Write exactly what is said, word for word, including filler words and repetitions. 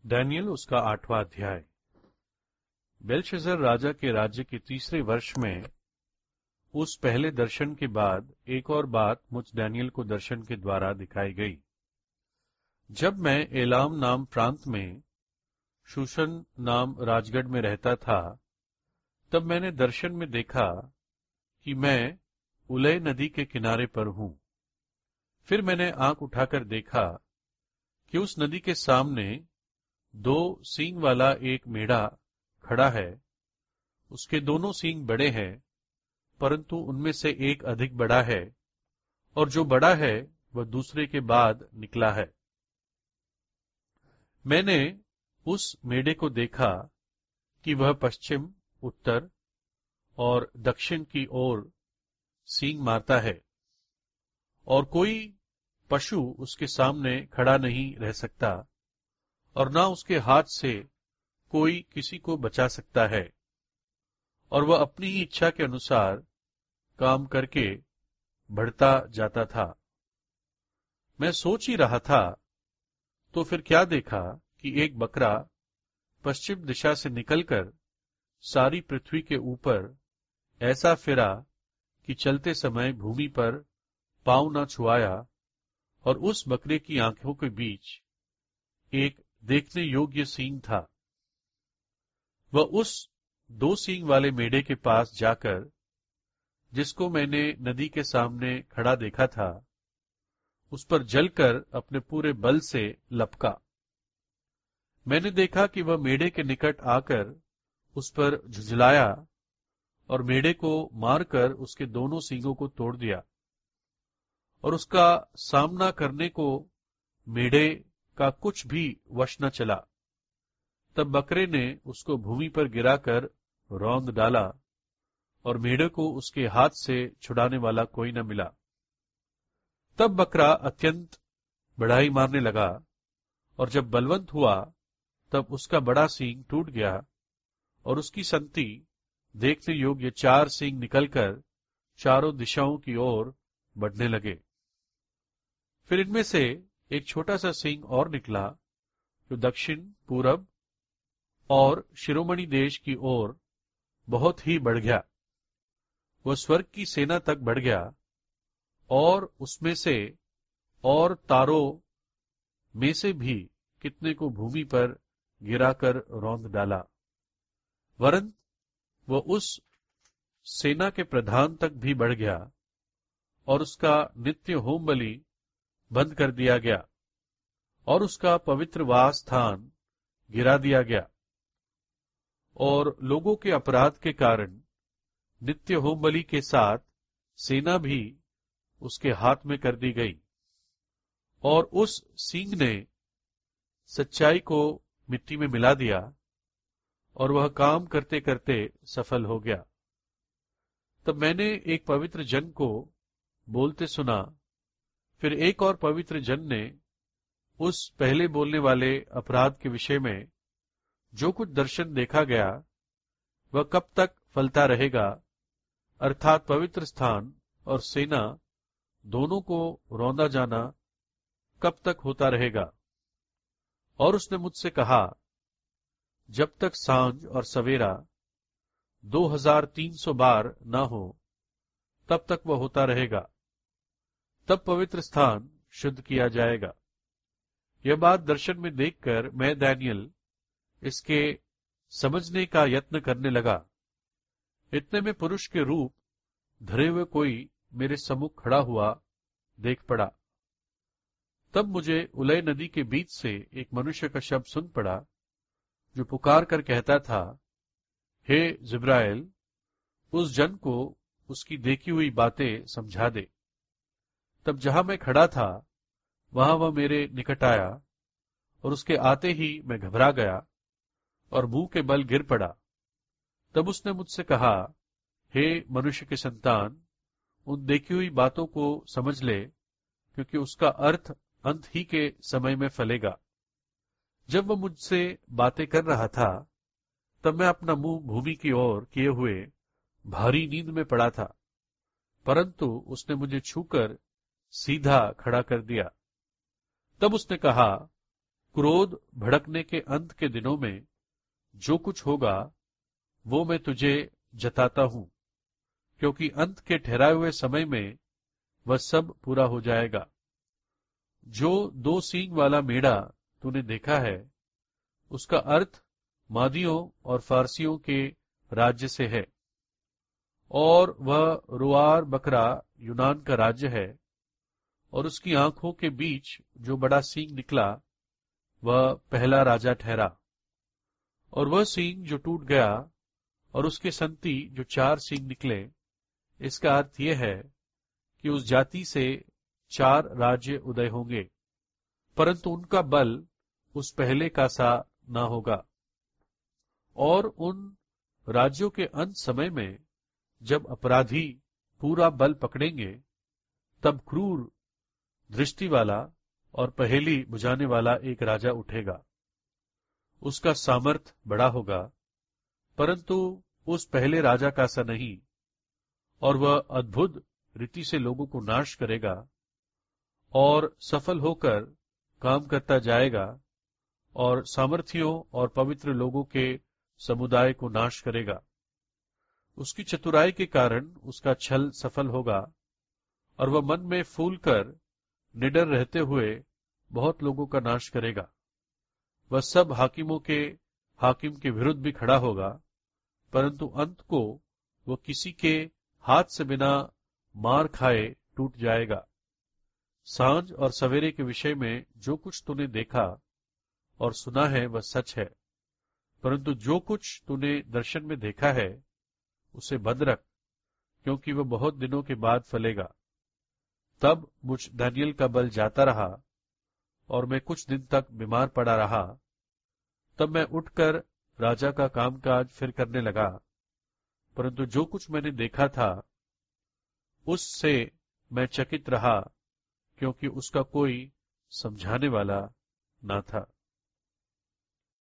दानियेल उसका आठवां अध्याय। बेलशस्सर राजा के राज्य के तीसरे वर्ष में उस पहले दर्शन के बाद एक और बात मुझ दानियेल को दर्शन के द्वारा दिखाई गई। जब मैं एलाम नाम प्रांत में शूशन नाम राजगढ़ में रहता था, तब मैंने दर्शन में देखा कि मैं उलय नदी के किनारे पर हूं। फिर मैंने आंख उठाकर देखा कि उस नदी के सामने दो सींग वाला एक मेढ़ा खड़ा है। उसके दोनों सींग बड़े हैं, परंतु उनमें से एक अधिक बड़ा है, और जो बड़ा है वह दूसरे के बाद निकला है। मैंने उस मेढ़े को देखा कि वह पश्चिम, उत्तर और दक्षिण की ओर सींग मारता है, और कोई पशु उसके सामने खड़ा नहीं रह सकता, और न उसके हाथ से कोई किसी को बचा सकता है, और वह अपनी ही इच्छा के अनुसार काम करके बढ़ता जाता था। मैं सोच ही रहा था, तो फिर क्या देखा कि एक बकरा पश्चिम दिशा से निकलकर सारी पृथ्वी के ऊपर ऐसा फिरा कि चलते समय भूमि पर पांव न छुआया, और उस बकरे की आंखों के बीच एक देखने योग्य सींग था। वह उस दो सींग वाले मेढ़े के पास जाकर, जिसको मैंने नदी के सामने खड़ा देखा था, उस पर जलकर अपने पूरे बल से लपका। मैंने देखा कि वह मेढ़े के निकट आकर उस पर झुझलाया और मेढ़े को मारकर उसके दोनों सींगों को तोड़ दिया, और उसका सामना करने को मेढ़े का कुछ भी वश न चला। तब बकरे ने उसको भूमि पर गिराकर रौंद डाला, और मेढ़े को उसके हाथ से छुड़ाने वाला कोई न मिला। तब बकरा अत्यंत बढ़ाई मारने लगा, और जब बलवंत हुआ तब उसका बड़ा सींग टूट गया, और उसकी संति देखने योग्य चार सींग निकलकर चारों दिशाओं की ओर बढ़ने लगे। फिर इनमें से एक छोटा सा सींग और निकला, जो दक्षिण, पूरब और शिरोमणि देश की ओर बहुत ही बढ़ गया। वह स्वर्ग की सेना तक बढ़ गया, और उसमें से और तारों में से भी कितने को भूमि पर गिराकर रौंद डाला। वरन वह उस सेना के प्रधान तक भी बढ़ गया, और उसका नित्य होम बलि बंद कर दिया गया, और उसका पवित्र वास स्थान गिरा दिया गया, और लोगों के अपराध के कारण नित्य होम बलि के साथ सेना भी उसके हाथ में कर दी गई। और उस सींग ने सच्चाई को मिट्टी में मिला दिया, और वह काम करते करते सफल हो गया। तब मैंने एक पवित्र जन को बोलते सुना। फिर एक और पवित्र जन ने उस पहले बोलने वाले अपराध के विषय में जो कुछ दर्शन देखा गया, वह कब तक फलता रहेगा, अर्थात पवित्र स्थान और सेना दोनों को रौंदा जाना कब तक होता रहेगा। और उसने मुझसे कहा, जब तक सांझ और सवेरा दो हजार तीन सौ बार न हो, तब तक वह होता रहेगा। तब पवित्र स्थान शुद्ध किया जाएगा। यह बात दर्शन में देखकर मैं दानियेल इसके समझने का यत्न करने लगा। इतने में पुरुष के रूप धरे हुए कोई मेरे सम्मुख खड़ा हुआ देख पड़ा। तब मुझे उलय नदी के बीच से एक मनुष्य का शब्द सुन पड़ा, जो पुकार कर कहता था, हे जिब्राइल, उस जन को उसकी देखी हुई बातें समझा दे। तब जहां मैं खड़ा था, वहां वह मेरे निकट आया, और उसके आते ही मैं घबरा गया और मुंह के बल गिर पड़ा। तब उसने मुझसे कहा, हे मनुष्य के संतान, उन देखी हुई बातों को समझ ले, क्योंकि उसका अर्थ अंत ही के समय में फलेगा। जब वह मुझसे बातें कर रहा था, तब मैं अपना मुंह भूमि की ओर किए हुए भारी नींद में पड़ा था, परंतु उसने मुझे छूकर सीधा खड़ा कर दिया। तब उसने कहा, क्रोध भड़कने के अंत के दिनों में जो कुछ होगा वो मैं तुझे जताता हूं, क्योंकि अंत के ठहराए हुए समय में वह सब पूरा हो जाएगा। जो दो सींग वाला मेढ़ा तूने देखा है, उसका अर्थ मादियों और फारसियों के राज्य से है, और वह रुआर बकरा यूनान का राज्य है, और उसकी आंखों के बीच जो बड़ा सींग निकला वह पहला राजा ठहरा। और वह सींग जो टूट गया और उसके संति जो चार सींग निकले, इसका अर्थ यह है कि उस जाति से चार राज्य उदय होंगे, परंतु उनका बल उस पहले का सा न होगा। और उन राज्यों के अंत समय में जब अपराधी पूरा बल पकड़ेंगे, तब क्रूर दृष्टि वाला और पहेली बुझाने वाला एक राजा उठेगा। उसका सामर्थ बड़ा होगा, परंतु उस पहले राजा का सा नहीं, और वह अद्भुत रीति से लोगों को नाश करेगा और सफल होकर काम करता जाएगा, और सामर्थियों और पवित्र लोगों के समुदाय को नाश करेगा। उसकी चतुराई के कारण उसका छल सफल होगा, और वह मन में फूलकर निडर रहते हुए बहुत लोगों का नाश करेगा। वह सब हाकिमों के हाकिम के विरुद्ध भी खड़ा होगा, परंतु अंत को वह किसी के हाथ से बिना मार खाए टूट जाएगा। सांझ और सवेरे के विषय में जो कुछ तूने देखा और सुना है वह सच है, परंतु जो कुछ तूने दर्शन में देखा है उसे बंद रख, क्योंकि वह बहुत दिनों के बाद फलेगा। तब मुझ दानियल का बल जाता रहा और मैं कुछ दिन तक बीमार पड़ा रहा। तब मैं उठकर राजा का कामकाज फिर करने लगा, परंतु जो कुछ मैंने देखा था उससे मैं चकित रहा, क्योंकि उसका कोई समझाने वाला न था।